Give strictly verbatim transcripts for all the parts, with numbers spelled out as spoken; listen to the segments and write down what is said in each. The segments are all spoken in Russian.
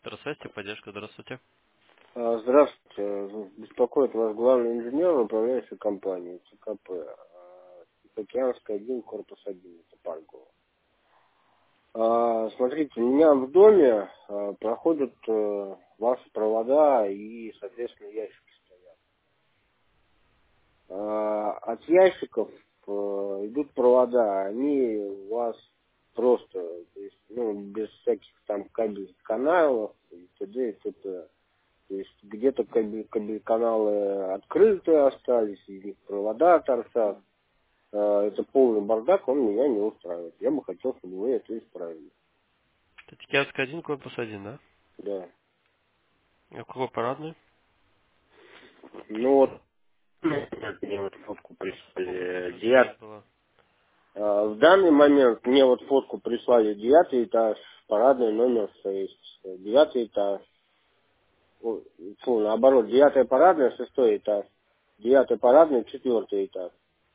Здравствуйте, поддержка, здравствуйте. А, Здравствуйте. Беспокоит вас главный инженер управляющей компании ЦКП. а, Тихоокеанский один, корпус один, это Паргова. А, Смотрите, у меня в доме а, проходят э, ваши провода и, соответственно, ящики стоят. А, От ящиков э, идут провода, они у вас просто, то есть, ну, без всяких там кабельных каналов и т.д. и т.п. То есть где-то кабель, кабель каналы открыты остались, из них провода торчат. Э, Это полный бардак, он меня не устраивает. Я бы хотел, чтобы вы это исправили. Это Тикиевский один, корпус один, да? Да. А какой парадный? Ну вот, мне вот фотку Сколько прислали. этажей у вас Девят... было? э, В данный момент мне вот фотку прислали девятый этаж, парадный номер шесть. Девятый этаж. Ой, фу, наоборот, девятый парадный, шестой этаж. Девятый парадный, четвертый этаж.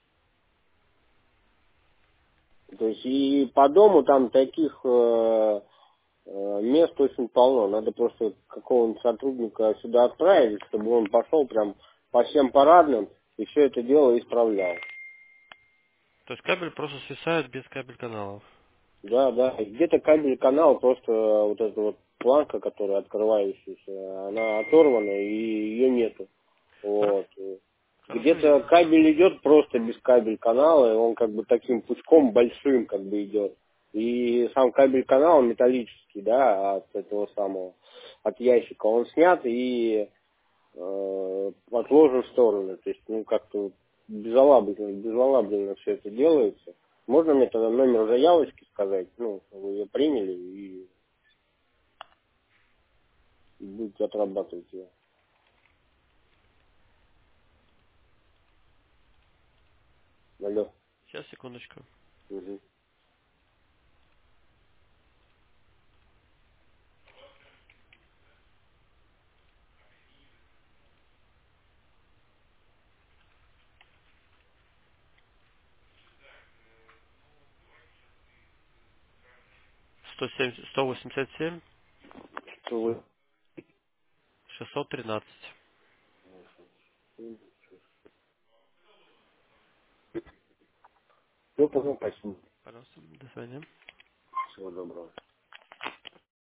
То есть и по дому там таких э, э, мест очень полно. Надо просто какого-нибудь сотрудника сюда отправить, чтобы он пошел прям по всем парадным и все это дело исправлял. То есть кабель просто свисает без кабель каналов. Да, да. И где-то кабель канал, просто э, вот эта вот планка, которая открывающаяся, она оторвана и ее нету. Хорошо, Вот. хорошо, я Где-то кабель идет просто без кабель канала, и он как бы таким пучком большим как бы идет. И сам кабель канал металлический, да, от этого самого, от ящика, он снят и э, отложен в сторону. То есть, ну, как-то вот безалаберно, безалаберно все это делается. Можно мне тогда номер заявочки сказать? Ну, вы ее приняли и, и будете отрабатывать ее. Алло. сейчас, секундочку. Угу. сто семьдесят, сто восемьдесят семь, Что вы? шестьсот тринадцать. Все, понял, спасибо. Пожалуйста, до свидания. Всего доброго.